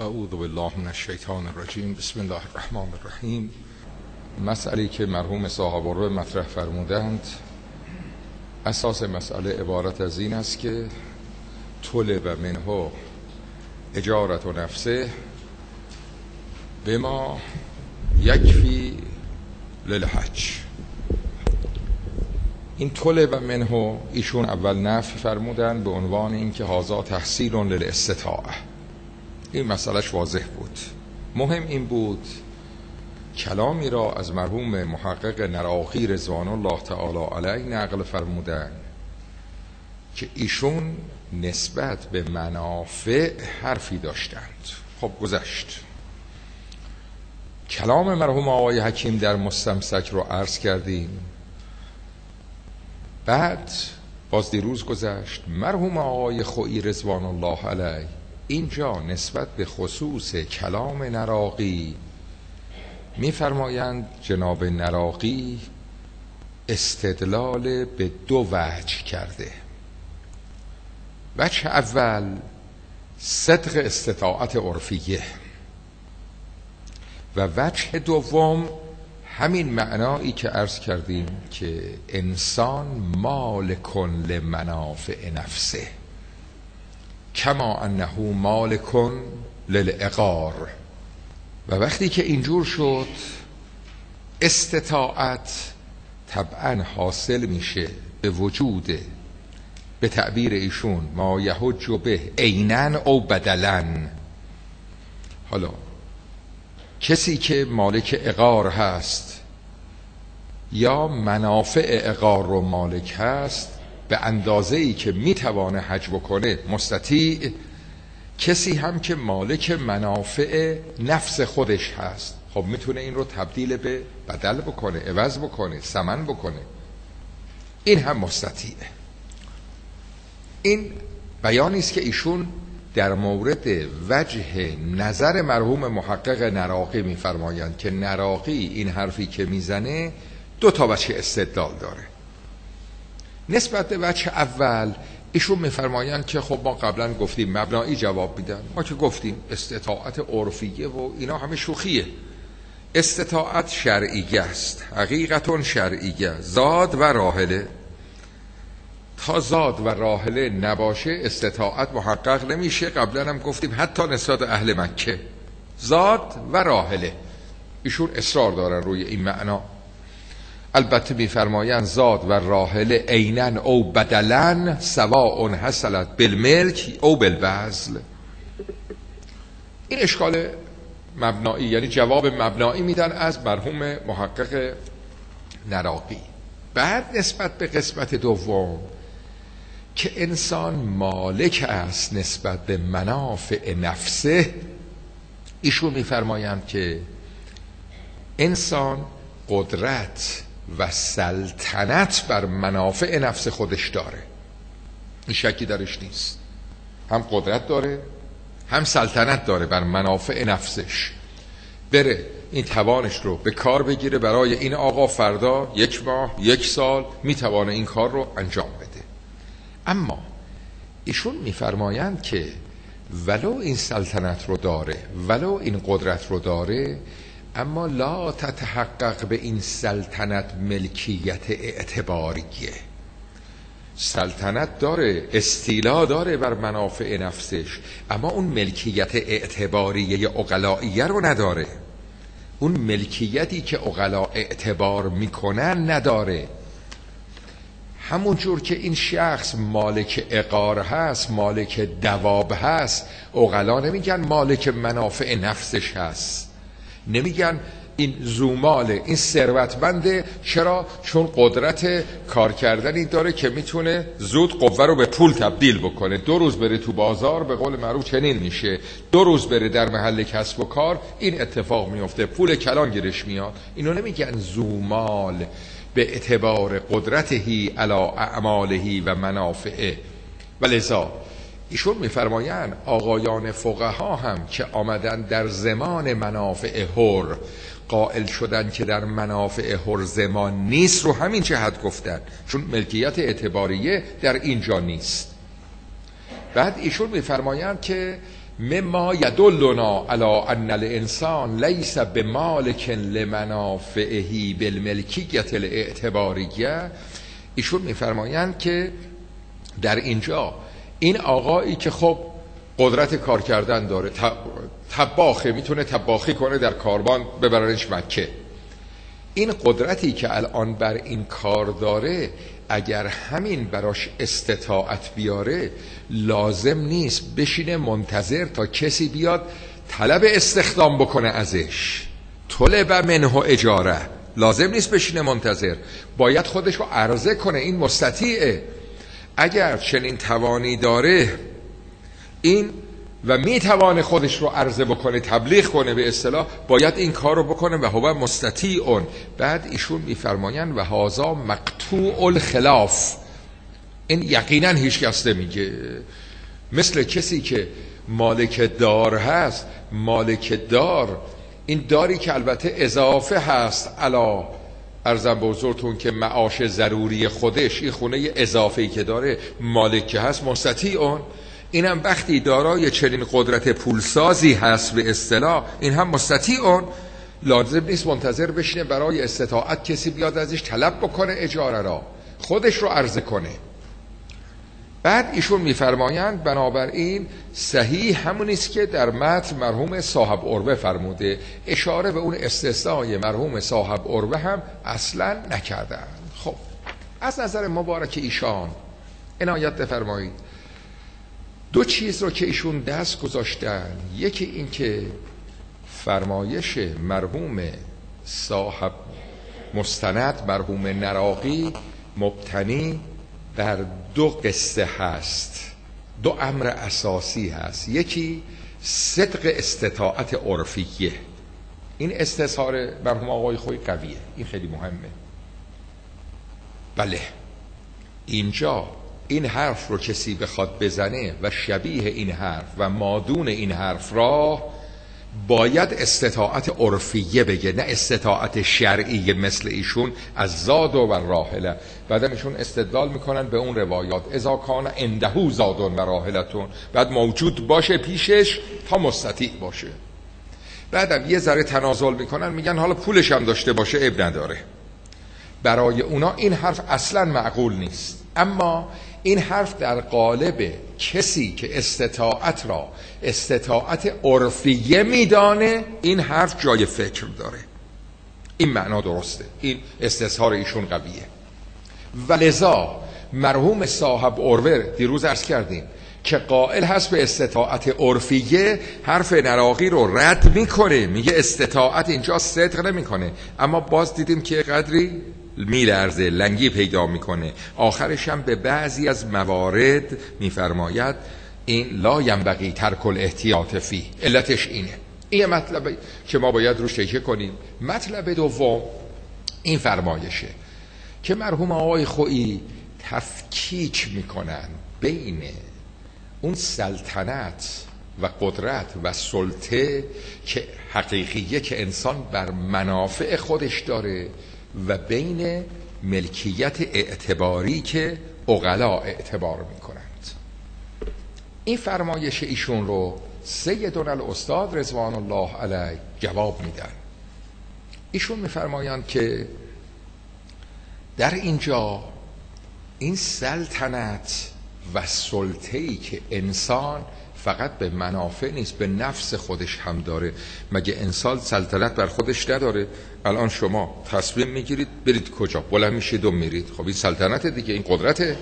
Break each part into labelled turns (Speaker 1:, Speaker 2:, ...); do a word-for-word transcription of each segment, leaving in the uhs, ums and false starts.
Speaker 1: اعوذ بالله من الشیطان الرجیم. بسم الله الرحمن الرحیم. مسئله که مرحوم صاحب الروح مطرح فرمودند، اساس مسئله عبارت از این است که طلب منه اجارت و نفسه به ما یکفی للحج. این طلب منه ایشون اول نفی فرمودن به عنوان اینکه هذا تحصیل للاستطاعه. این مسئلهش واضح بود. مهم این بود کلامی را از مرحوم محقق نراقی رضوان الله تعالی علیه نقل فرمودن که ایشون نسبت به منافع حرفی داشتند. خب گذشت. کلام مرحوم آقای حکیم در مستمسک رو عرض کردیم. بعد باز دیروز گذشت مرحوم آقای خویی رضوان الله علیه اینجا نسبت به خصوص کلام نراقی می‌فرمایند جناب نراقی استدلال به دو وجه کرده. وجه اول صدق استطاعت عرفیه و وجه دوم همین معنایی که عرض کردیم که انسان مالک لمنافع نفسه کما انه مالک للعقار. و وقتی که اینجور شد استطاعت طبعا حاصل میشه به وجود، به تعبیر ایشون ما یحج به عیناً او بدلاً. حالا کسی که مالک عقار هست یا منافع عقار رو مالک هست به اندازه‌ای که میتوانه حج بکنه مستطیع. کسی هم که مالک منافع نفس خودش هست خب میتونه این رو تبدیل به بدل بکنه، عوض بکنه، ثمن بکنه، این هم مستطیعه. این بیانی است که ایشون در مورد وجه نظر مرحوم محقق نراقی میفرمایند که نراقی این حرفی که میزنه دو تا وجه استدلال داره. نسبت به وجه اول ایشون میفرمایند که خب ما قبلا گفتیم مبنایی جواب میدن. ما که گفتیم استطاعت عرفیه و اینا همه شوخیه. استطاعت شرعیه است، حقیقتون شرعیه، زاد و راحله. تا زاد و راحله نباشه استطاعت محقق نمیشه. قبلا هم گفتیم حتی نسبت اهل مکه زاد و راحله ایشون اصرار دارن روی این معنا. البته میفرمایند زاد و راحله عیناً او بدلاً سواء حصلت بالملک او بالبذل. این اشکال مبنایی، یعنی جواب مبنایی میدن از مرحوم محقق نراقی. بعد نسبت به قسمت دوم که انسان مالک است نسبت به منافع نفسه، ایشون میفرمایند که انسان قدرت و سلطنت بر منافع نفس خودش داره. این شکی درش نیست. هم قدرت داره هم سلطنت داره بر منافع نفسش. بره این توانش رو به کار بگیره برای این آقا فردا یک ماه یک سال میتوانه این کار رو انجام بده. اما ایشون میفرمایند که ولو این سلطنت رو داره ولو این قدرت رو داره اما لا تتحقق به این سلطنت ملکیت اعتباریه. سلطنت داره، استیلا داره بر منافع نفسش، اما اون ملکیت اعتباریه عقلائیه رو نداره. اون ملکیتی که عقلا اعتبار میکنن نداره. همون جور که این شخص مالک عقار هست، مالک دواب هست، عقلا نمیگن مالک منافع نفسش هست، نمیگن این زوماله، این ثروتمنده. چرا؟ چون قدرت کار کردنی داره که میتونه زود قوه رو به پول تبدیل بکنه. دو روز بره تو بازار به قول معروف چنین میشه، دو روز بره در محل کسب و کار این اتفاق میفته، پول کلان گیرش میاد. اینو نمیگن زومال به اعتبار قدرتهی علی اعمالهی و منافعه. ولذا ایشون میفرمایند آقایان فقها هم که آمدن در زمان منافع حر قائل شدن که در منافع حر زمان نیست رو همین جهت گفتن، چون ملکیت اعتباریه در اینجا نیست. بعد ایشون میفرمایند که مما یدلنا علی ان الانسان لیس بمالک لمنافعه بالملکیت الاعتباریه. ایشون میفرمایند که در اینجا این آقایی که خب قدرت کار کردن داره، طباخه، میتونه طباخی کنه در کاروان ببرنش مکه، این قدرتی که الان بر این کار داره اگر همین براش استطاعت بیاره لازم نیست بشینه منتظر تا کسی بیاد طلب استخدام بکنه ازش، طلب منه اجاره، لازم نیست بشینه منتظر، باید خودش رو عرضه کنه. این مستطیعه، اگر چنین توانی داره این و میتوانه خودش رو عرضه بکنه، تبلیغ کنه به اصطلاح، باید این کار رو بکنه و هو مستطیعون. بعد ایشون میفرمایند و هازا مقطوع الخلاف، این یقینا هیچ کس نمیگه، مثل کسی که مالک دار هست، مالک دار این داری که البته اضافه هست علا ارزم به حضورتون که معاش ضروری خودش، این خونه اضافه‌ای که داره مالک هست مستطیعون، اینم وقتی دارای چنین قدرت پولسازی هست به اصطلاح این هم مستطیعون، لازم نیست منتظر بشینه برای استطاعت کسی بیاد ازش طلب بکنه اجاره را، خودش رو عرضه کنه. بعد ایشون میفرمایند بنابراین صحیح همونیست که در متن مرحوم صاحب عروه فرموده، اشاره به اون استثنای مرحوم صاحب عروه هم اصلا نکردن. خب از نظر مبارک ایشان عنایت بفرمایید، دو چیز رو که ایشون دست گذاشتن، یکی این که فرمایش مرحوم صاحب مستند مرحوم نراقی مبتنی بر دو قصه هست، دو امر اساسی هست. یکی صدق استطاعت عرفیه، این استظهار مرحوم آقای خویی قویه، این خیلی مهمه. بله اینجا این حرف رو کسی بخواد بزنه و شبیه این حرف و مادون این حرف را باید استطاعت عرفیه بگه، نه استطاعت شرعیه مثل ایشون از زاد و راحله. بعد ایشون استدلال میکنن به اون روایات اذا کان عنده زاد و راحلتون، بعد موجود باشه پیشش تا مستطیع باشه. بعدم یه ذره تنازل میکنن، میگن حالا پولش هم داشته باشه اب نداره. برای اونا این حرف اصلا معقول نیست، اما این حرف در قالب کسی که استطاعت را استطاعت عرفیه میدانه این حرف جای فکر داره، این معنا درسته، این استظهار ایشون قویه. ولذا مرحوم صاحب عروه دیروز عرض کردیم که قائل هست به استطاعت عرفیه، حرف نراقی رو رد میکنه، میگه استطاعت اینجا صدق نمیکنه، اما باز دیدیم که قدری میلرزه، لنگی پیدا میکنه. آخرش هم به بعضی از موارد میفرماید این لا ینبغی ترک الاحتیاط فی، علتش اینه. این مطلب که ما باید روش تکیه کنیم. مطلب دوم این فرمایشه که مرحوم آقای خویی تفکیک میکنن بین اون سلطنت و قدرت و سلطه که حقیقیه که انسان بر منافع خودش داره و بین ملکیت اعتباری که عقلا اعتبار میکنند. این فرمایش ایشون رو سیدنا الاستاد رضوان الله علیه جواب میدن. ایشون میفرمایند که در اینجا این سلطنت و سلطه‌ای که انسان فقط به منافع نیست، به نفس خودش هم داره. مگه انسان سلطنت بر خودش نداره؟ الان شما تصمیم میگیرید برید کجا، بلند میشید و میرید، خب این سلطنت دیگه، این قدرته.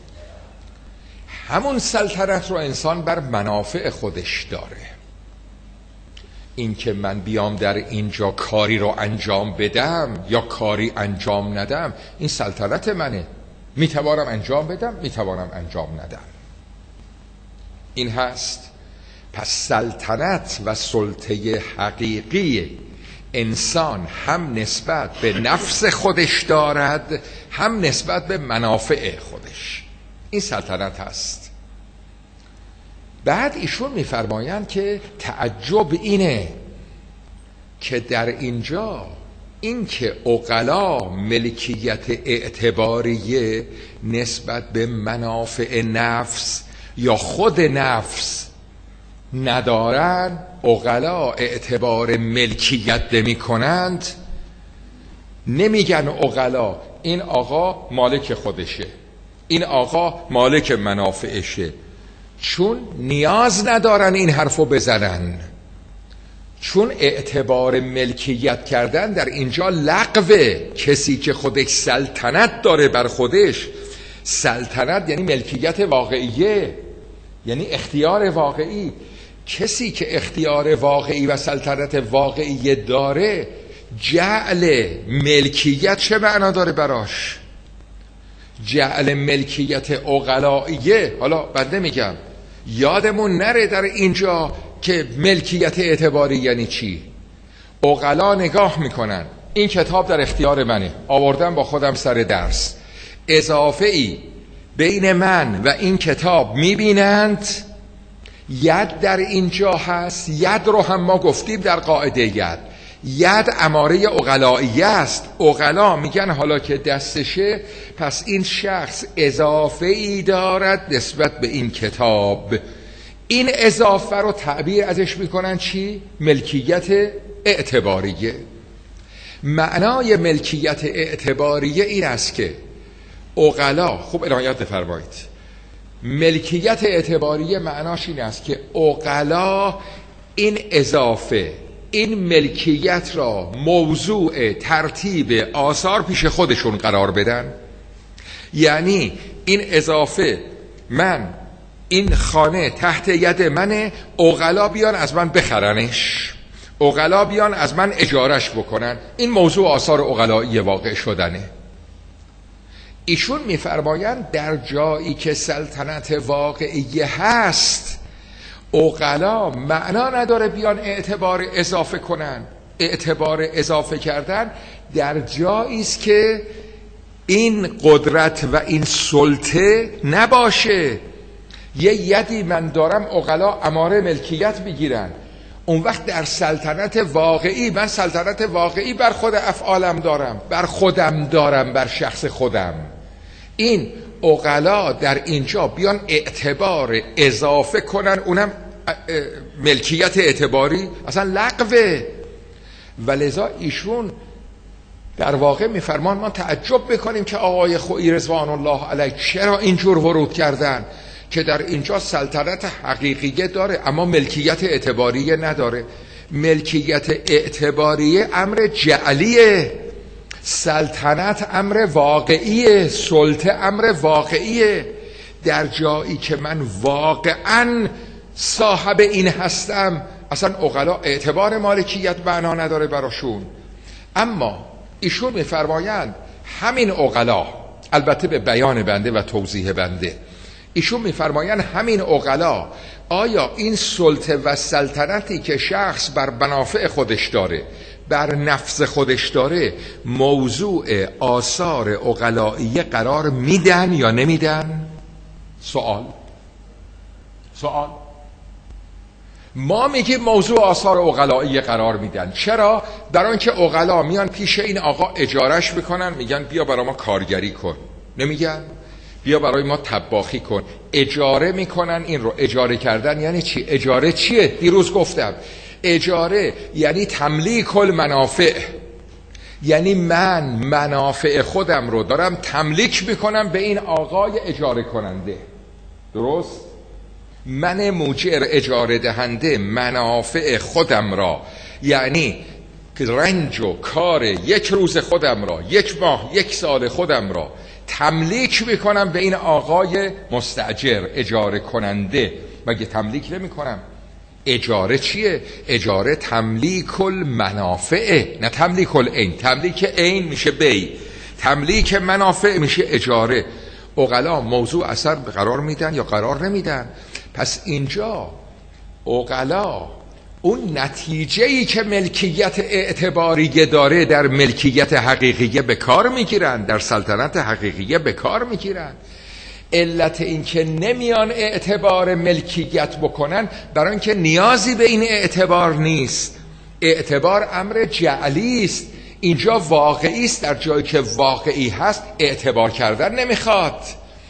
Speaker 1: همون سلطنت رو انسان بر منافع خودش داره. این که من بیام در اینجا کاری رو انجام بدم یا کاری انجام ندم، این سلطنت منه، میتوانم انجام بدم، میتوانم انجام ندم. این هست. پس سلطنت و سلطه حقیقی انسان هم نسبت به نفس خودش دارد، هم نسبت به منافع خودش. این سلطنت هست. بعد ایشون میفرمایند که تعجب اینه که در اینجا این که عقلا ملکیت اعتباریه نسبت به منافع نفس یا خود نفس ندارن، عقلا اعتبار ملکیت نمی کنند، نمیگن عقلا این آقا مالک خودشه، این آقا مالک منافعشه، چون نیاز ندارن این حرفو بزنن، چون اعتبار ملکیت کردن در اینجا لغوه. کسی که خودش سلطنت داره بر خودش، سلطنت یعنی ملکیت واقعیه، یعنی اختیار واقعی. کسی که اختیار واقعی و سلطنت واقعی داره، جعل ملکیت چه معنا داره براش؟ جعل ملکیت عقلائیه. حالا بنده میگم یادمون نره در اینجا که ملکیت اعتباری یعنی چی. عقلا نگاه میکنن این کتاب در اختیار منه، آوردم با خودم سر درس، اضافه ای بین من و این کتاب میبینند، ید در اینجا هست. ید رو هم ما گفتیم در قاعده ید، ید اماره عقلائیه است. عقلا میگن حالا که دستشه، پس این شخص اضافه ای دارد نسبت به این کتاب. این اضافه رو تعبیر ازش میکنن چی؟ ملکیت اعتباریه. معنای ملکیت اعتباریه این است که عقلا، خوب عنایت بفرمایید، ملکیت اعتباریه معناش این است که عقلا این اضافه، این ملکیت را موضوع ترتیب آثار پیش خودشون قرار بدن. یعنی این اضافه، من این خانه تحت ید منه، عقلا بیان از من بخرنش، عقلا بیان از من اجارش بکنن، این موضوع آثار عقلایی واقع شدنه. ایشون میفرمایند در جایی که سلطنت واقعی هست، عقلا معنا نداره بیان اعتبار اضافه کنن. اعتبار اضافه کردن در جایی است که این قدرت و این سلطه نباشه. یه یدی من دارم، عقلا اماره ملکیت بگیرن، اون وقت در سلطنت واقعی، من سلطنت واقعی بر خود افعالم دارم، بر خودم دارم، بر شخص خودم. این عقلا در اینجا بیان اعتبار اضافه کنن، اونم ملکیت اعتباری، اصلا لغوه. ولذا ایشون در واقع میفرمان ما تعجب بکنیم که آقای خویی رضوان الله علیه چرا اینجور ورود کردن که در اینجا سلطنت حقیقیه داره اما ملکیت اعتباریه نداره. ملکیت اعتباریه امر جعلیه، سلطنت امر واقعیه، سلطه امر واقعیه. در جایی که من واقعا صاحب این هستم، اصلا عقلا اعتبار مالکیت معنا نداره براشون. اما ایشون میفرمایند همین عقلا، البته به بیان بنده و توضیح بنده، ایشون میفرمایند همین عقلا، آیا این سلطه و سلطنتی که شخص بر منافع خودش داره، بر نفس خودش داره، موضوع آثار عقلائیه قرار میدن یا نمیدن؟ سوال سوال ما میگیم موضوع آثار عقلائیه قرار میدن. چرا؟ در آنکه عقلا میان پیش این آقا اجارش میکنن، میگن بیا برای ما کارگری کن، نمیگن بیا برای ما طباخی کن، اجاره میکنن. این رو اجاره کردن یعنی چی؟ اجاره چیه؟ دیروز گفتم اجاره یعنی تملیک المنافع، یعنی من منافع خودم رو دارم تملیک میکنم به این آقای اجاره کننده. درست؟ من موجر اجاره دهنده منافع خودم را، یعنی رنج و کار یک روز خودم را، یک ماه، یک سال خودم را تملیک میکنم به این آقای مستاجر، اجاره کننده. مگه تملیک نمی کنم؟ اجاره چیه؟ اجاره تملیک المنافعه، نه تملیک العین. تملیک عین میشه بی، تملیک منافع میشه اجاره. عقلا موضوع اثر قرار میدن یا قرار نمیدن؟ پس اینجا عقلا اون نتیجه‌ای که ملکیت اعتباریه داره در ملکیت حقیقیه به کار میگیرن، در سلطنت حقیقیه به کار میگیرن. علت این که نمیان اعتبار ملکیت بکنن برای اینکه نیازی به این اعتبار نیست. اعتبار امر جعلی است، اینجا واقعی است. در جایی که واقعی هست اعتبار کردن نمیخواد.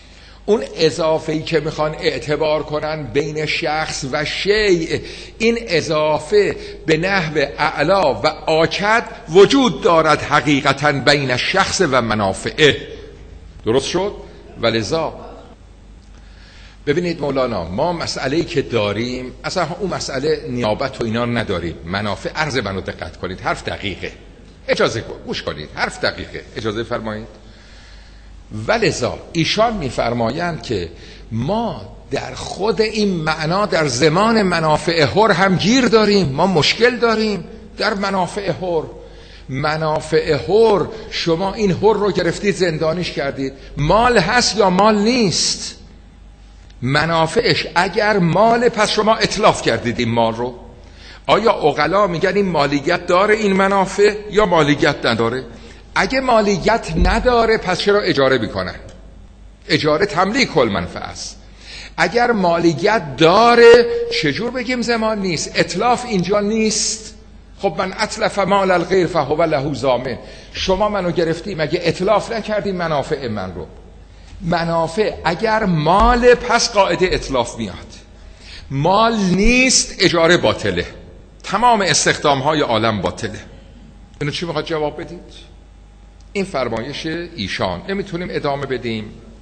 Speaker 1: اون اضافه‌ای که میخوان اعتبار کنن بین شخص و شیء، این اضافه به نحو اعلا و آکد وجود دارد حقیقتا بین شخص و منافعه. درست شد؟ ولذا ببینید مولانا، ما مسئله‌ای که داریم اصلا اون مسئله نیابت و اینا نداریم. منافع، عرض منو دقت کنید، حرف دقیقه، اجازه گوش کنید، حرف دقیقه، اجازه فرمایید. ولذا ایشان میفرمایند که ما در خود این معنا در زمان منافع حر هم گیر داریم، ما مشکل داریم در منافع حر. منافع حر، شما این حر رو گرفتید زندانیش کردید، مال هست یا مال نیست؟ منافعش اگر مال، پس شما اتلاف کردید این مال رو. آیا عقلا میگن این مالیت داره این منافع یا مالیت نداره؟ اگه مالیت نداره پس چرا اجاره میکنن؟ اجاره تملیک کل منفعه است. اگر مالیت داره چجور بگیم زمان نیست؟ اتلاف اینجا نیست. خب من اتلف مال الغیر فهو له ضامن. شما منو گرفتی، مگه اتلاف نکردی منافع من رو؟ منافع اگر مال، پس قاعده اتلاف میاد. مال نیست، اجاره باطله، تمام استخدام های عالم باطله. اینو چی میخواد جواب بدید؟ این فرمایش ایشان. نمیتونیم ادامه بدیم.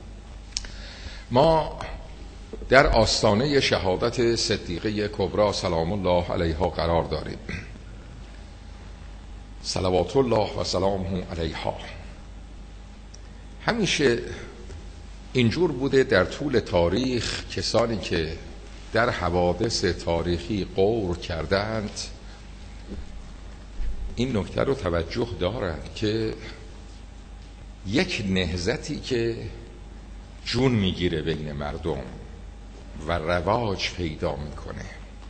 Speaker 1: ما در آستانه شهادت صدیقه کبری سلام الله علیها قرار داریم، صلوات الله و سلامه علیها. همیشه اینجور بوده در طول تاریخ، کسانی که در حوادث تاریخی غور کردند این نکته رو توجه دارند که یک نهضتی که جون میگیره بین مردم و رواج پیدا میکنه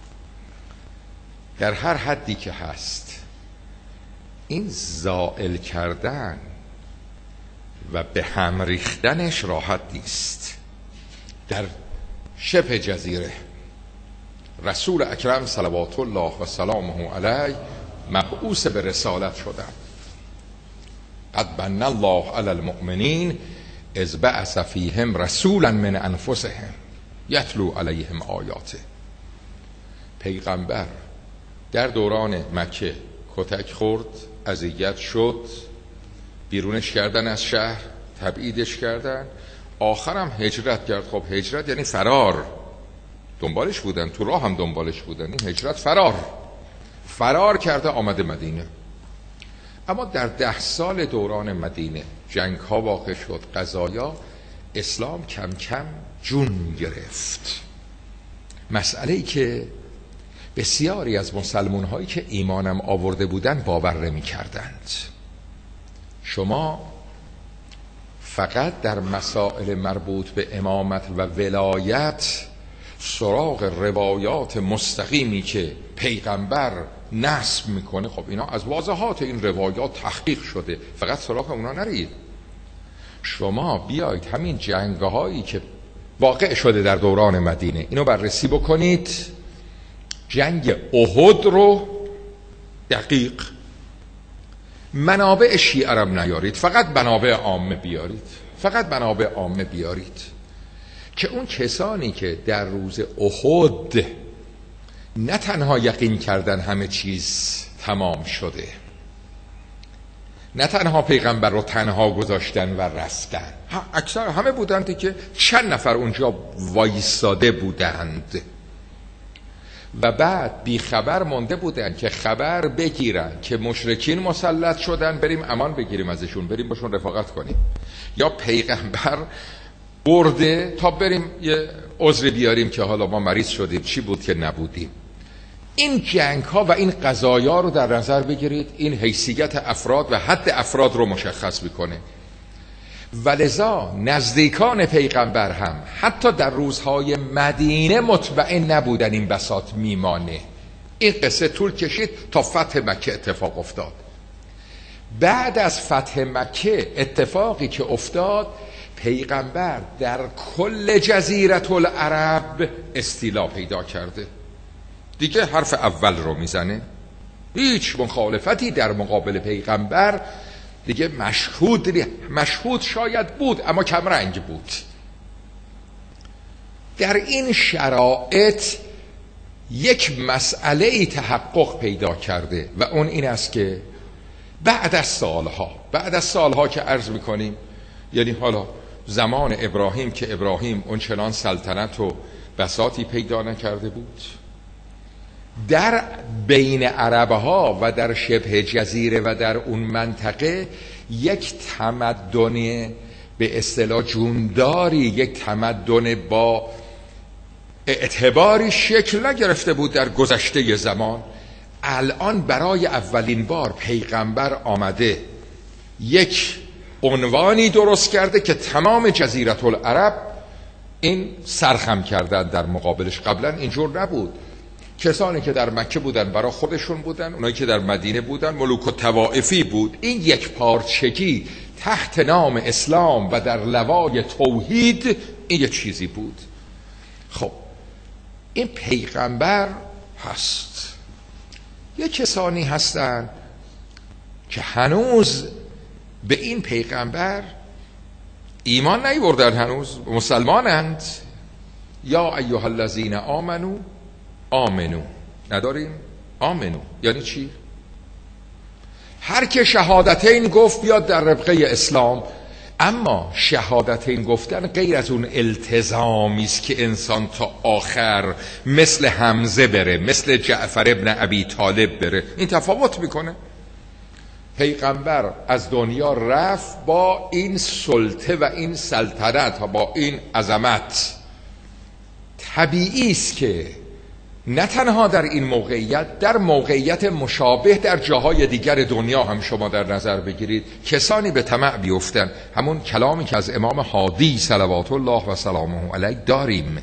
Speaker 1: در هر حدی که هست، این زائل کردن و به هم ریختنش راحت نیست. در شبه جزیره رسول اکرم صلوات الله و سلامه علیه مبعوث به رسالت شدن. قد من الله علی المؤمنین اذ بعث فیهم رسولا من انفسهم یتلو علیهم آیاته. پیغمبر در دوران مکه کتک خورد، اذیت شد، بیرونش کردن از شهر، تبعیدش کردن، آخرم هجرت کرد. خب هجرت یعنی فرار، دنبالش بودن، تو راه هم دنبالش بودن. این هجرت فرار، فرار کرده آمده مدینه. اما در ده سال دوران مدینه جنگ ها واقع شد، قضایا، اسلام کم کم جون گرفت. مسئله‌ای که بسیاری از مسلمان هایی که ایمانم آورده بودن باور نمی کردند. شما فقط در مسائل مربوط به امامت و ولایت سراغ روایات مستقیمی که پیغمبر نسب میکنه، خب اینا از واضحات این روایات تحقیق شده، فقط سراغ اونا نرید. شما بیایید همین جنگ‌هایی که واقع شده در دوران مدینه اینو بررسی بکنید. جنگ احد رو دقیق، منابع شیعه رو نیارید، فقط منابع عامه بیارید، فقط منابع عامه بیارید که اون کسانی که در روز احد نه تنها یقین کردن همه چیز تمام شده، نه تنها پیغمبر رو تنها گذاشتن و رفتن، اکثر همه بودند که چند نفر اونجا وایستاده بودند و بعد بی خبر مونده بودن که خبر بگیرن که مشرکین مسلط شدن، بریم امان بگیریم ازشون، بریم باشون رفاقت کنیم، یا پیغمبر برده تا بریم یه عذر بیاریم که حالا ما مریض شدیم، چی بود که نبودیم. این جنگ ها و این قضایا رو در نظر بگیرید. این حیثیت افراد و حد افراد رو مشخص میکنه. ولذا نزدیکان پیغمبر هم حتی در روزهای مدینه مطمئن نبودن این بساط میمانه. این قصه طول کشید تا فتح مکه اتفاق افتاد. بعد از فتح مکه اتفاقی که افتاد، پیغمبر در کل جزیره العرب استیلا پیدا کرده. دیگه حرف اول رو میزنه، هیچ مخالفتی در مقابل پیغمبر دیگه مشهود مشهود شاید بود اما کم رنگ بود. در این شرایط یک مسئله تحقق پیدا کرده و اون این است که بعد از سالها بعد از سالها که عرض میکنیم، یعنی حالا زمان ابراهیم که ابراهیم اون چنان سلطنت و بساطی پیدا نکرده بود، در بین عربها و در شبه جزیره و در اون منطقه یک تمدن به اصطلاح جونداری، یک تمدن با اعتباری شکل نگرفته بود در گذشته زمان. الان برای اولین بار پیغمبر آمده یک عنوانی درست کرده که تمام جزیره العرب این سرخم کردن در مقابلش. قبلا اینجور نبود. کسانی که در مکه بودن برای خودشون بودن، اونایی که در مدینه بودن ملوک و طوائفی بود. این یک پارچگی تحت نام اسلام و در لوای توحید این یک چیزی بود. خب این پیغمبر هست. یک کسانی هستن که هنوز به این پیغمبر ایمان نیاوردن، هنوز مسلمانند. یا ایها الذین آمنو آمنو نداریم؟ آمنو یعنی چی؟ هر که شهادتین گفت بیاد در ربقه اسلام. اما شهادتین گفتن غیر از اون التزامی است که انسان تا آخر مثل حمزه بره، مثل جعفر ابن ابی طالب بره. این تفاوت میکنه. پیغمبر از دنیا رفت با این سلطه و این سلطنت و با این عظمت. طبیعی است که نه تنها در این موقعیت، در موقعیت مشابه در جاهای دیگر دنیا هم شما در نظر بگیرید کسانی به طمع بیفتن. همون کلامی که از امام هادی صلوات الله و سلامه علیه داریم.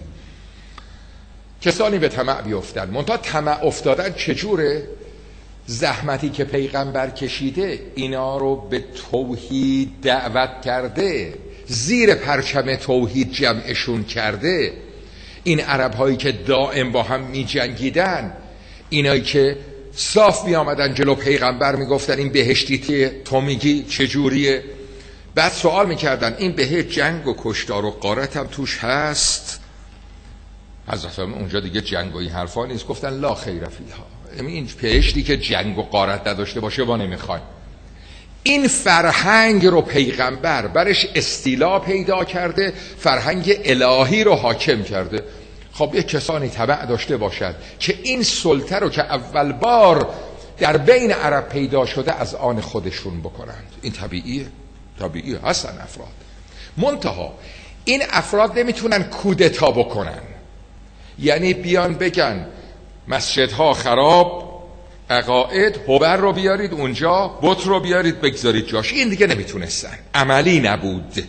Speaker 1: کسانی به طمع بیفتن. منتها طمع افتادن چجوره؟ زحمتی که پیغمبر کشیده اینا رو به توحید دعوت کرده، زیر پرچم توحید جمعشون کرده. این عرب هایی که دائم با هم می جنگیدن، اینایی که صاف می آمدن جلو پیغمبر می گفتن این بهشتی تو میگی چجوریه؟ بعد سوال می کردن این بهشت جنگ و کشتار و غارت هم توش هست؟ حضرت اونجا دیگه جنگ و این حرفا نیست. گفتن لا خیر فیها. این بهشتی که جنگ و غارت نداشته باشه ما نمیخوایم. این فرهنگ رو پیغمبر برش استیلا پیدا کرده، فرهنگ الهی رو حاکم کرده. خب یک کسانی طبع داشته باشد که این سلطه رو که اول بار در بین عرب پیدا شده از آن خودشون بکنند. این طبیعیه، طبیعیه. هستن افراد. منتها این افراد نمیتونن کودتا بکنن، یعنی بیان بگن مسجدها خراب، عقاید هوبر رو بیارید اونجا، بت رو بیارید بگذارید جاش. این دیگه نمیتونستن، عملی نبود.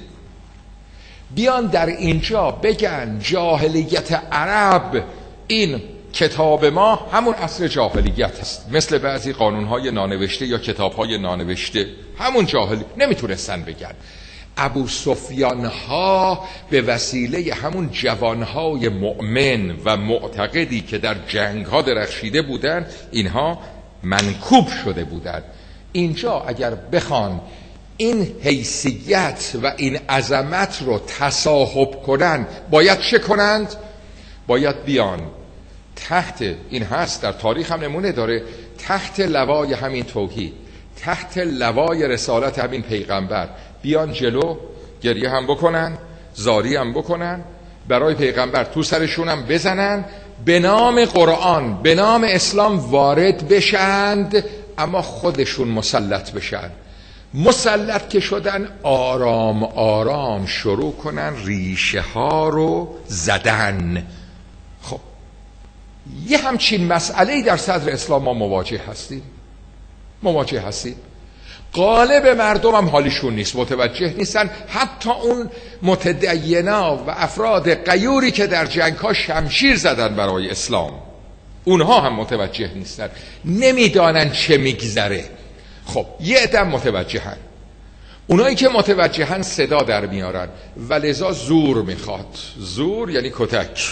Speaker 1: بیان در اینجا بگن جاهلیت عرب، این کتاب ما همون اصل جاهلیت هست، مثل بعضی قانونهای نانوشته یا کتابهای نانوشته، همون جاهلی. نمیتونستن بگن. ابو سفیان ها به وسیله همون جوانهای مؤمن و معتقدی که در جنگ ها درخشیده بودن، اینها منکوب شده بودند. اینجا اگر بخوان این حیثیت و این عظمت رو تصاحب کنن، باید چه کنند؟ باید بیان تحت، این هست در تاریخ هم نمونه داره، تحت لوای همین توحید، تحت لوای رسالت همین پیغمبر بیان جلو، گریه هم بکنن، زاری هم بکنن، برای پیغمبر تو سرشون هم بزنن، به نام قرآن، به نام اسلام وارد بشند، اما خودشون مسلط بشن. مسلط که شدن، آرام آرام شروع کنن ریشه ها رو زدن. خب یه همچین مسئله‌ای در صدر اسلام ما مواجه هستیم، مواجه هستیم. غالب مردم هم حالیشون نیست، متوجه نیستن. حتی اون متدینا و افراد غیوری که در جنگ ها شمشیر زدن برای اسلام، اونها هم متوجه نیستن، نمیدانن چه میگذره. خب یه عده متوجهن. اونایی که متوجهن صدا در میارن، ولذا زور میخواد. زور یعنی کتک.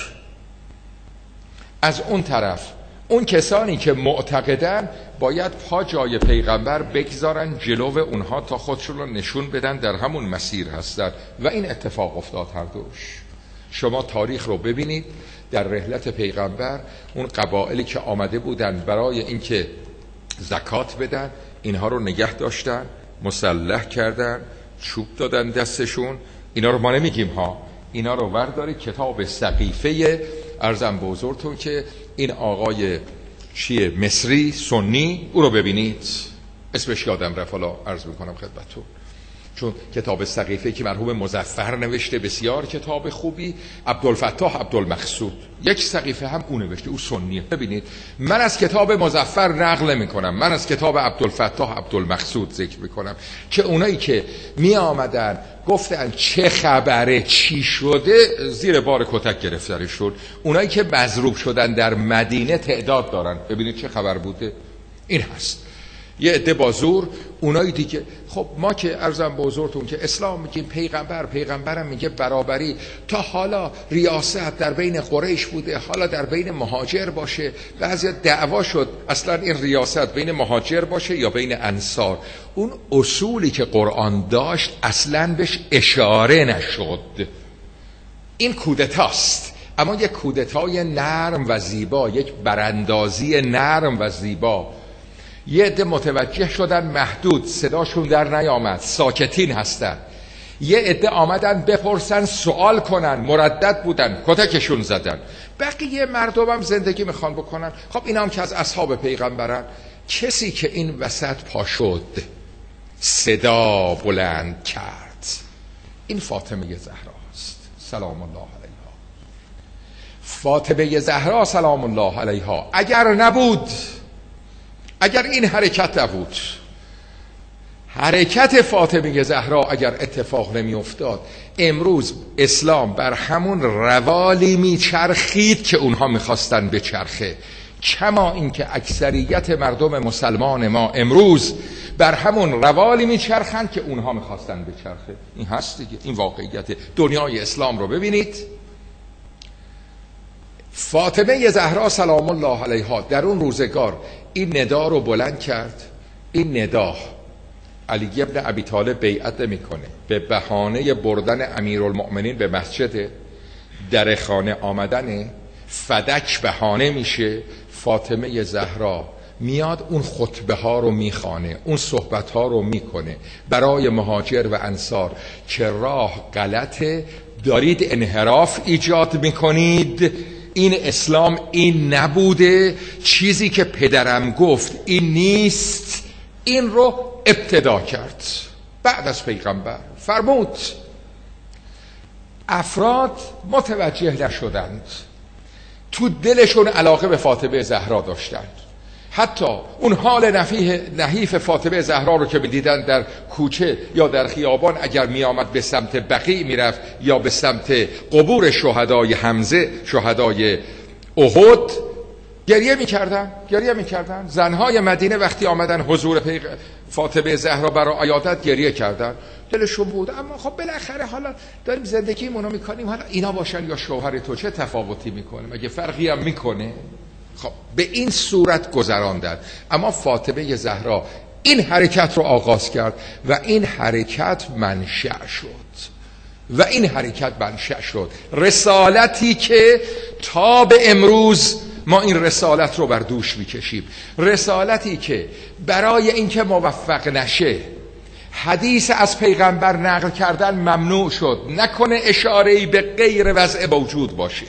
Speaker 1: از اون طرف اون کسانی که معتقدن باید پا جای پیغمبر بگذارن جلو اونها تا خودشون رو نشون بدن در همون مسیر هستن. و این اتفاق افتاد هر دوش. شما تاریخ رو ببینید، در رحلت پیغمبر اون قبایلی که آمده بودن برای اینکه زکات بدن، اینها رو نگه داشتن، مسلح کردن، چوب دادن دستشون. اینا رو ما نمیگیم ها، اینا رو ورداری کتاب سقیفه ارزم به حضورتون که این آقای چیه مصری سنی، او رو ببینید، اسمش یادم رفت، حالا عرض میکنم خدمتتون، چون کتاب سقیفه که مرحوم مظفر نوشته، بسیار کتاب خوبی، عبدالفتاح عبدالمقصود یک سقیفه هم او نوشته، او سنیه. ببینید من از کتاب مظفر نقل میکنم، من از کتاب عبدالفتاح عبدالمقصود ذکر میکنم که اونایی که می آمدن گفتن چه خبره چی شده، زیر بار کتک گرفتاری شد. اونایی که مضروب شدن در مدینه تعداد دارن، ببینید چه خبر بوده. این هست یه عده با زور، اونایی دیگه. خب ما که عرضم به حضورتون که اسلام میگیم پیغمبر، پیغمبرم میگه برابری. تا حالا ریاست در بین قریش بوده، حالا در بین مهاجر باشه. بعضی دعوا شد اصلا این ریاست بین مهاجر باشه یا بین انصار. اون اصولی که قرآن داشت اصلا بهش اشاره نشد. این کودتاست، اما یک کودتای نرم و زیبا، یک براندازی نرم و زیبا. یه عده متوجه شدن محدود، صداشون در نیامد، ساکتین هستن. یه عده آمدن بپرسن، سوال کنن، مردد بودن، کتکشون زدن. بقیه مردم هم زندگی میخوان بکنن. خب اینا هم که از اصحاب پیغمبرن. کسی که این وسط پا شد، صدا بلند کرد، این فاطمه زهراست سلام الله علیها. فاطمه زهرا سلام الله علیها اگر نبود، اگر این حرکت نبود، حرکت فاطمه زهرا اگر اتفاق نمی افتاد، امروز اسلام بر همون روالی می چرخید که اونها میخواستن بچرخه. کما اینکه اکثریت مردم مسلمان ما امروز بر همون روالی می چرخند که اونها میخواستن بچرخه. این هست دیگه، این واقعیت دنیای اسلام رو ببینید. فاطمه زهرا سلام الله علیها در اون روزگار این ندا رو بلند کرد. این ندا علی ابن ابی طالب بیعت میکنه، به بهانه بردن امیرالمؤمنین به مسجد، در خانه آمدن فدک بهانه میشه. فاطمه زهرا میاد اون خطبه ها رو میخوانه، اون صحبت ها رو میکنه برای مهاجر و انصار که راه غلطه، دارید انحراف ایجاد میکنید، این اسلام این نبوده، چیزی که پدرم گفت این نیست. این رو ابتدا کرد بعد از پیغمبر فرمود. افراد متوجه نشدند، تو دلشون علاقه به فاطمه زهرا داشتند. حتی اون حال نحیف فاطمه زهرا رو که می‌دیدن در کوچه یا در خیابان، اگر می‌آمد به سمت بقیع میرفت یا به سمت قبور شهدای حمزه، شهدای احد، گریه می‌کردن، گریه می‌کردن. زنهای مدینه وقتی آمدن حضور پیغ... فاطمه زهرا برای عیادت، گریه کردن، دلشون بود. اما خب بالاخره حالا داریم زندگیمون رو می‌کنیم، حالا اینا باشن یا شوهر تو، چه تفاوتی می‌کنه؟ مگه فرقی هم می‌کنه؟ خب به این صورت گذراندن. اما فاطمه زهرا این حرکت رو آغاز کرد و این حرکت منشأ شد و این حرکت منشأ شد رسالتی که تا به امروز ما این رسالت رو بر دوش میکشیم. رسالتی که برای اینکه موفق نشه حدیث از پیغمبر نقل کردن ممنوع شد، نکنه اشاره‌ای به غیر وضع موجود باشه.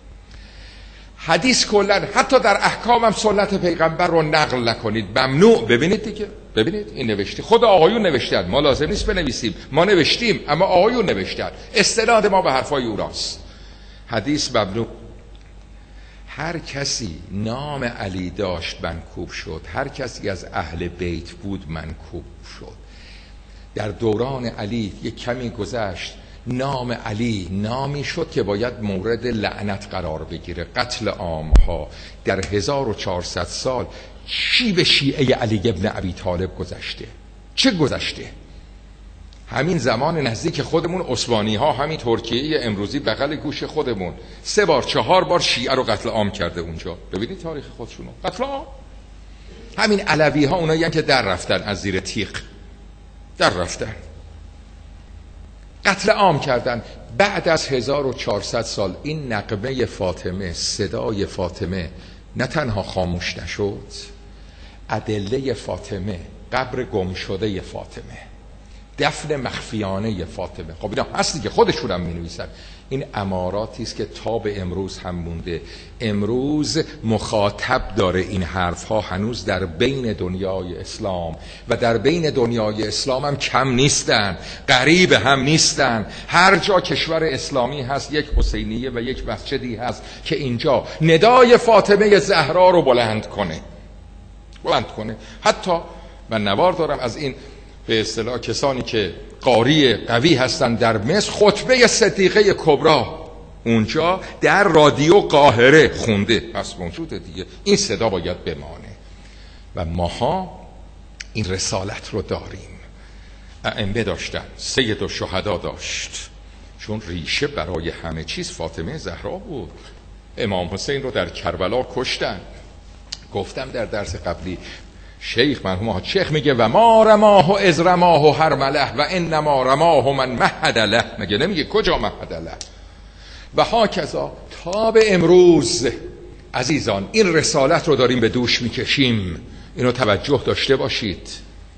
Speaker 1: حدیث کلا حتی در احکام هم سنت پیغمبر رو نقل نکنید، ممنوع. ببینید دیگه، ببینید این نوشته، خود آقایون نوشتن، ما لازم نیست بنویسیم، ما نوشتیم اما آقایون نوشتن، استناد ما به حرفای اوراست. حدیث ممنوع. هر کسی نام علی داشت منکوب شد، هر کسی از اهل بیت بود منکوب شد. در دوران علی یک کمی گذشت، نام علی نامی شد که باید مورد لعنت قرار بگیره. قتل عامها در هزار و چهارصد سال چی به شیعه علی ابن ابی طالب گذشته؟ چه گذشته؟ همین زمان نزدیک خودمون عثمانی ها، همین ترکیه امروزی بغل گوش خودمون، سه بار چهار بار شیعه رو قتل عام کرده اونجا. ببینید تاریخ خودشونو، قتل عام. همین علوی ها اونایی که در رفتن از زیر تیغ، در رفتن قتل عام کردن. بعد از هزار و چهارصد سال این نغمه فاطمه، صدای فاطمه نه تنها خاموش نشد، ادله فاطمه، قبر گم شده فاطمه، دفن مخفیانه فاطمه، خب اینا هستی که خودشون هم می نویسن. این اماراتی است که تا به امروز هم مونده. امروز مخاطب داره این حرف ها هنوز در بین دنیای اسلام و در بین دنیای اسلام هم کم نیستن، غریب هم نیستن. هر جا کشور اسلامی هست یک حسینیه و یک مسجدی هست که اینجا ندای فاطمه زهرا رو بلند کنه بلند کنه. حتی من نوار دارم از این به اصطلاح کسانی که قاری قوی هستن در مصر، خطبه صدیقه کبری اونجا در رادیو قاهره خونده، پس موجوده دیگه. این صدا باید بمانه و ماها این رسالت رو داریم. ائمه داشتن، سید الشهدا داشت، چون ریشه برای همه چیز فاطمه زهرا بود. امام حسین رو در کربلا کشتن. گفتم در درس قبلی، شیخ مرحوم آقا شیخ میگه و ما رماه و از رماه و هرمله و انما رماه من مهد له، مگه نمیگه کجا مهد له؟ و هاکذا تا به امروز عزیزان این رسالت رو داریم به دوش میکشیم. اینو توجه داشته باشید.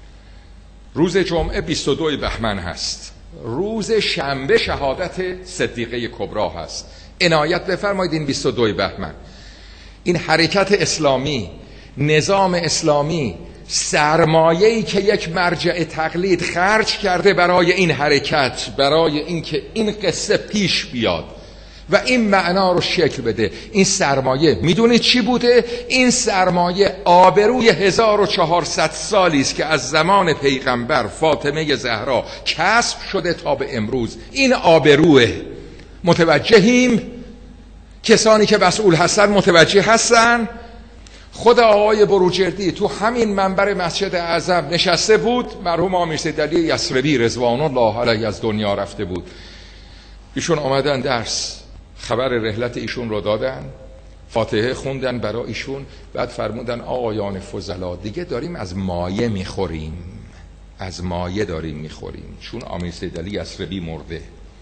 Speaker 1: روز جمعه بیست و دو بهمن هست، روز شنبه شهادت صدیقه کبری هست. عنایت بفرمایید این بیست و دو بهمن، این حرکت اسلامی، نظام اسلامی، سرمایه‌ای که یک مرجع تقلید خرج کرده برای این حرکت، برای اینکه این قصه پیش بیاد و این معنا رو شکل بده، این سرمایه میدونید چی بوده؟ این سرمایه آبروی هزار و چهارصد سالی است که از زمان پیغمبر فاطمه زهرا کسب شده تا به امروز. این آبروه. متوجهیم؟ کسانی که مسئول هستن متوجه هستن؟ خود آقای بروجردی تو همین منبر مسجد اعظم نشسته بود، مرحوم امیر سید علی یثربی رضوان الله علیه از دنیا رفته بود. ایشون آمدن درس، خبر رحلت ایشون رو دادن، فاتحه خوندن برای ایشون، بعد فرمودن آقایان فضلا دیگه داریم از مایه میخوریم، از مایه داریم میخوریم، چون امیر سید علی یثربی مرده.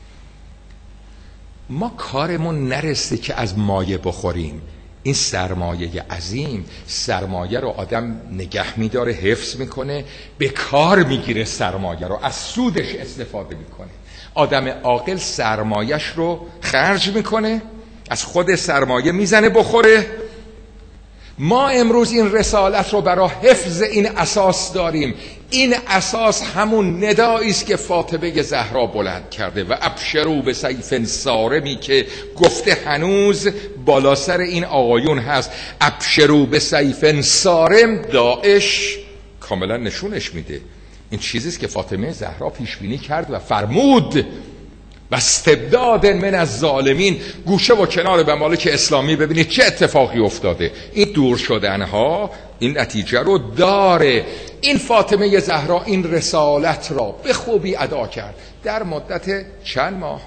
Speaker 1: ما کارمون نرسه که از مایه بخوریم. این سرمایه عظیم، سرمایه رو آدم نگه میداره، حفظ میکنه، به کار میگیره، سرمایه رو از سودش استفاده میکنه. آدم عاقل سرمایهش رو خرج میکنه، از خود سرمایه میزنه بخوره. ما امروز این رسالت رو برای حفظ این اساس داریم. این اساس همون ندایی است که فاطمه زهرا بلند کرده و ابشروا به سیف صارمی که گفته هنوز بالا سر این آقایون هست. ابشروا به سیف صارم داعش کاملا نشونش میده. این چیزی است که فاطمه زهرا پیش بینی کرد و فرمود و استبداد من از ظالمین. گوشه و کنار ممالک اسلامی ببینید چه اتفاقی افتاده. این دور شدن ها این نتیجه رو داره. این فاطمه زهرا این رسالت را به خوبی ادا کرد در مدت چند ماه.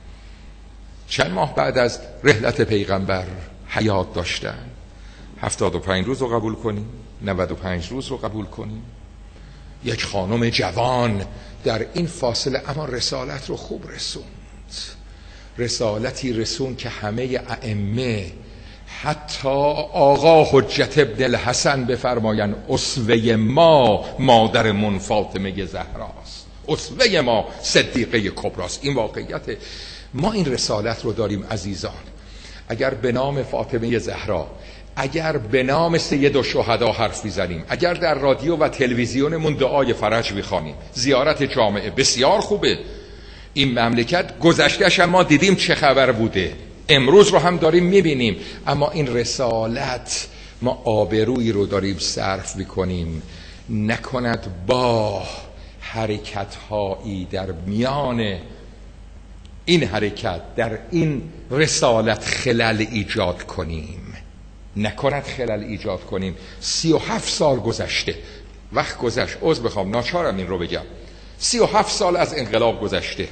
Speaker 1: چند ماه بعد از رحلت پیغمبر حیات داشتن. هفتاد و پنج روز رو قبول کنیم، نود و پنج روز رو قبول کنیم. یک خانم جوان در این فاصله اما رسالت رو خوب رسوند. رسالتی رسون که همه ائمه، حتی آقا حجت ابن الحسن بفرماین اسوه ما مادرمون فاطمه زهراست، اسوه ما صدیقه کبراست. این واقعیت. ما این رسالت رو داریم عزیزان. اگر به نام فاطمه زهرا، اگر به نام سید الشهدا حرف میزنیم، اگر در رادیو و تلویزیونمون دعای فرج میخوانیم، زیارت جامعه بسیار خوبه. این مملکت گذشتهش ما دیدیم چه خبر بوده، امروز رو هم داریم میبینیم. اما این رسالت ما آبرویی رو داریم صرف میکنیم. نکند با حرکت هایی در میان این حرکت، در این رسالت خلل ایجاد کنیم. نکند خلل ایجاد کنیم. سی و هفت سال گذشته، وقت گذشت. عذر بخوام ناچارم این رو بگم. سی و هفت سال از انقلاب گذشته.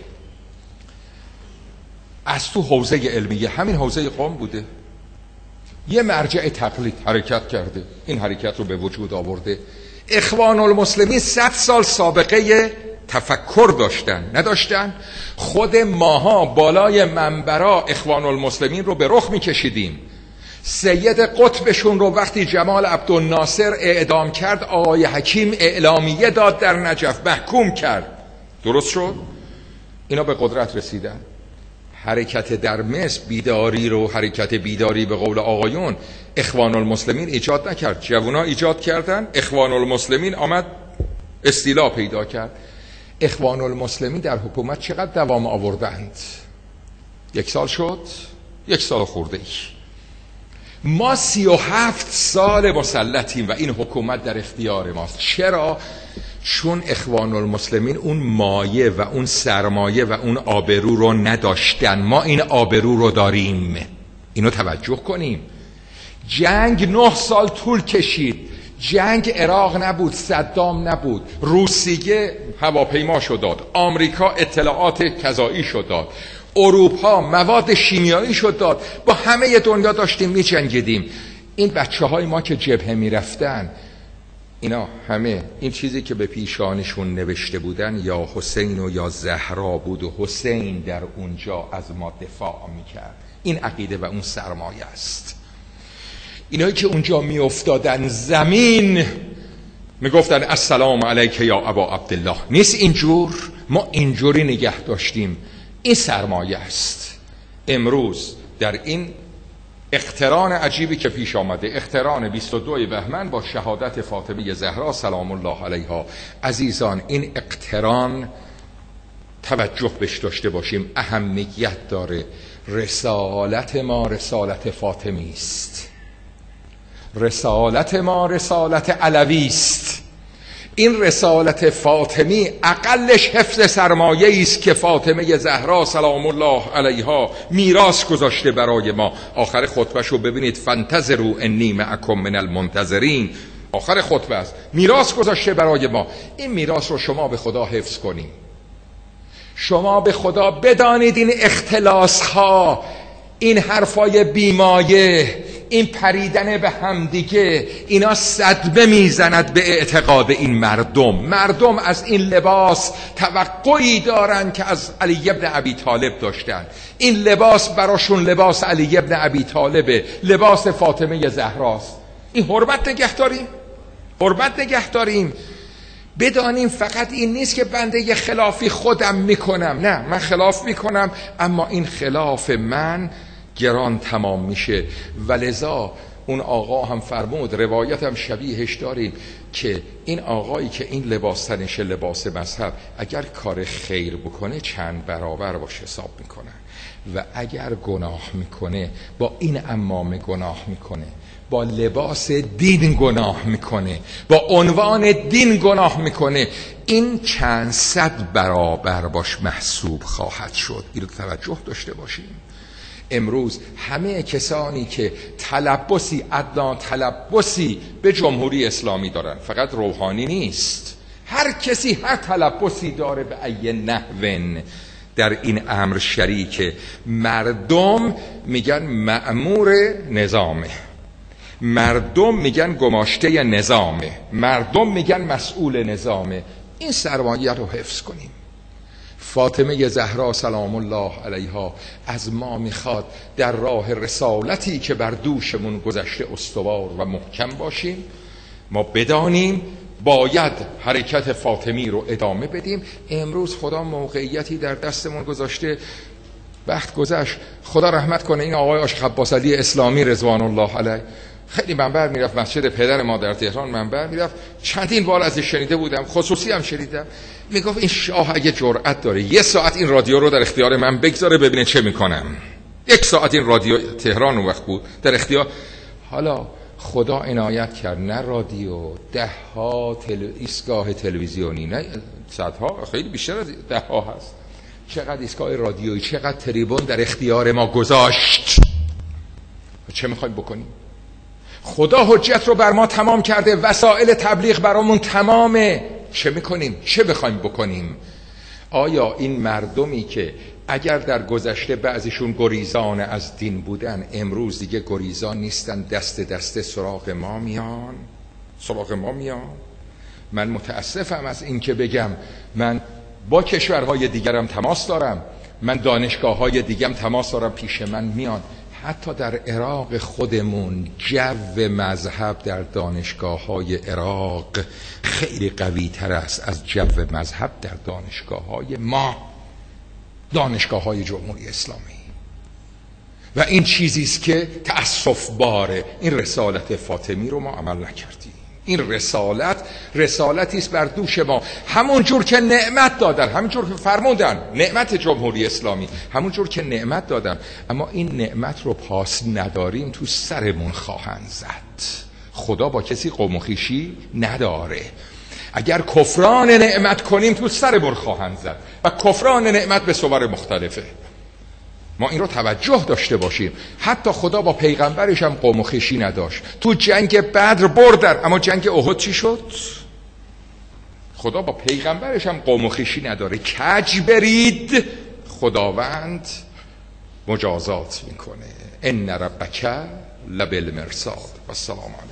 Speaker 1: از تو حوزه علمیه، همین حوزه قم بوده، یه مرجع تقلید حرکت کرده، این حرکت رو به وجود آورده. اخوان المسلمین صد سال سابقه تفکر داشتن نداشتن؟ خود ماها بالای منبرا اخوان المسلمین رو به رخ میکشیدیم. سید قطبشون رو وقتی جمال عبدالناصر اعدام کرد، آقای حکیم اعلامیه داد در نجف، محکوم کرد. درست شد؟ اینا به قدرت رسیدن. حرکت در مصر بیداری رو، حرکت بیداری به قول آقایون اخوان المسلمین ایجاد نکرد، جوونا ایجاد کردن. اخوان المسلمین آمد استیلا پیدا کرد. اخوان المسلمین در حکومت چقدر دوام آوردند؟ یک سال شد، یک سال خورده ای. ما سی و هفت سال مسلطیم و این حکومت در اختیار ماست. چرا؟ چون اخوان المسلمین اون مایه و اون سرمایه و اون آبرو رو نداشتن. ما این آبرو رو داریم. اینو توجه کنیم. جنگ نه سال طول کشید. جنگ عراق نبود، صدام نبود، روسیه هواپیماشو داد، آمریکا اطلاعات کذاییشو داد، اروپا مواد شیمیاییشو داد. با همه دنیا داشتیم می جنگیدیم. این بچه های ما که جبهه می رفتن، اینا همه این چیزی که به پیشانشون نوشته بودن یا حسین و یا زهرا بود و حسین در اونجا از ما دفاع میکرد. این عقیده و اون سرمایه است. اینایی که اونجا میافتادن زمین میگفتن السلام علیک یا ابا عبدالله. نیست اینجور؟ ما اینجوری نگه داشتیم. این سرمایه است. امروز در این اقتران عجیبی که پیش آمده، اقتران بیست و دو بهمن با شهادت فاطمه زهرا سلام الله علیها، عزیزان این اقتران توجه بهش داشته باشیم، اهمیت داره. رسالت ما رسالت فاطمی است، رسالت ما رسالت علوی است. این رسالت فاطمی اقلش حفظ سرمایه است که فاطمه زهرا سلام الله علیها میراث گذاشته برای ما. آخر خطبهشو ببینید، فانتظروا انی معکم من المنتظرین. آخر خطبه است، میراث گذاشته برای ما. این میراث رو شما به خدا حفظ کنید. شما به خدا بدانید این اختلاس ها، این حرفای بیمایه، این پریدن به همدیگه، اینا صدمه میزند به اعتقاد این مردم. مردم از این لباس توقعی دارن که از علی ابن ابی طالب داشتن. این لباس براشون لباس علی ابن ابی طالبه، لباس فاطمه زهراست. این حرمت نگه داریم، حرمت نگه داریم. بدانیم فقط این نیست که بنده یه خلافی خودم میکنم. نه، من خلاف میکنم، اما این خلاف من گران تمام میشه. ولذا اون آقا هم فرمود، روایت هم شبیهش داریم، که این آقایی که این لباس تنشه، لباس مذهب، اگر کار خیر بکنه چند برابر باش حساب میکنه و اگر گناه میکنه با این عمامه گناه میکنه، با لباس دین گناه میکنه، با عنوان دین گناه میکنه، این چند صد برابر باش محسوب خواهد شد. این رو توجه داشته باشیم. امروز همه کسانی که تلبسی ادنا تلبسی به جمهوری اسلامی دارن، فقط روحانی نیست، هر کسی هر تلبسی داره به ای نحون در این امر شریکه. مردم میگن مأمور نظامه، مردم میگن گماشته نظامه، مردم میگن مسئول نظامه. این سرمایه رو حفظ کنیم. فاطمه زهرا سلام الله علیها از ما میخواد در راه رسالتی که بر دوشمون گذشته استوار و محکم باشیم. ما بدانیم باید حرکت فاطمی رو ادامه بدیم. امروز خدا موقعیتی در دستمون گذاشته، وقت گذشت، خدا رحمت کنه این آقای آشق عباس علی اسلامی رضوان الله علیه خیلی منبر میرفت، مسجد پدر ما در تهران منبر میرفت، چندین بار ازش شنیده بودم، خصوصی هم شنیدم، میگفت این شاه اگه جرأت داره یه ساعت این رادیو رو در اختیار من بگذاره ببینه چه میکنم. یک ساعت این رادیو تهران اون وقت بود در اختیار. حالا خدا عنایت کرد، نه رادیو، ده ها تل... ایستگاه تلویزیونی، نه صدها، خیلی بیشتر از ده ها هست، چقدر ایستگاه رادیویی، چقدر تریبون در اختیار ما گذاشت. چه میخوایم بکنیم؟ خدا حجت رو بر ما تمام کرده، وسایل تبلیغ برامون تمامه. چه میکنیم؟ چه بخوایم بکنیم؟ آیا این مردمی که اگر در گذشته بعضیشون گریزان از دین بودن، امروز دیگه گریزان نیستن، دست دست سراغ ما میان؟ سراغ ما میان؟ من متاسفم از این که بگم من با کشورهای دیگرم تماس دارم، من دانشگاه های دیگرم تماس دارم، پیش من میان. حتی در عراق خودمون جو مذهب در دانشگاه های عراق خیلی قوی تر است از جو مذهب در دانشگاه های ما، دانشگاه های جمهوری اسلامی. و این چیزی است که تأسف باره. این رسالت فاطمی رو ما عمل نکردیم. این رسالت رسالتی است بر دوش ما، همون جور که نعمت دادن، همون جور که فرمودن نعمت جمهوری اسلامی، همون جور که نعمت دادن، اما این نعمت رو پاس نداریم تو سرمون خواهند زد. خدا با کسی قوم و خویشی نداره. اگر کفران نعمت کنیم تو سرمون خواهند زد و کفران نعمت به صور مختلفه. ما این رو توجه داشته باشیم. حتی خدا با پیغمبرش هم قوم و خویشی نداشت. تو جنگ بدر بردن، اما جنگ احد چی شد؟ خدا با پیغمبرش هم قوم و خویشی نداره. کج برید، خداوند مجازات میکنه. ان ربک لبالمرصاد. و السلام علیکم.